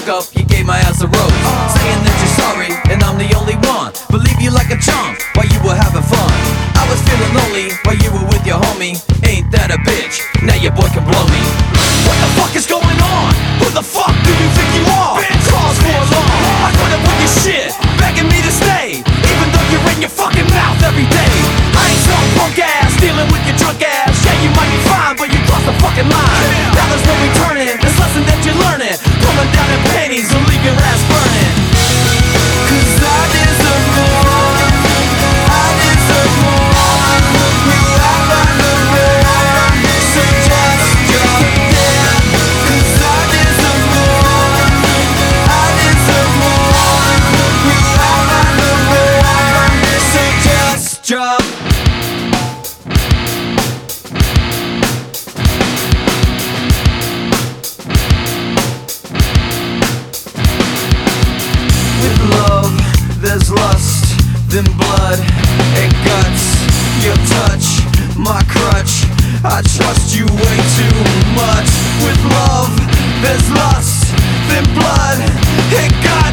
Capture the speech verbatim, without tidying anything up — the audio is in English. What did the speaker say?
woke up, you gave my ass a rose, saying that you're sorry, and I'm the only one. Believe you like a chump while you were having fun. I was feeling lonely while you were with your homie. Ain't that a bitch? Now your boy can blow me. What the fuck is going on? Who the fuck do you think you are? Cause for alarm, I put up with your shit, begging me to stay, even though you're in your fucking mouth every day. I ain't some punk ass dealing with your drunk ass. Yeah, you might be fine, but you crossed the fucking line. Now there's no returning this lesson that you're learning. Pulling down in panties will leave your ass burning. Cause I deserve more, I deserve more. You act like a man, so just drop dead. Cause I deserve more, I deserve more. You act like a man, so just drop. With love, there's lust, then blood and guts. Your touch, my crutch, I trust you way too much. With love, there's lust, then blood and guts.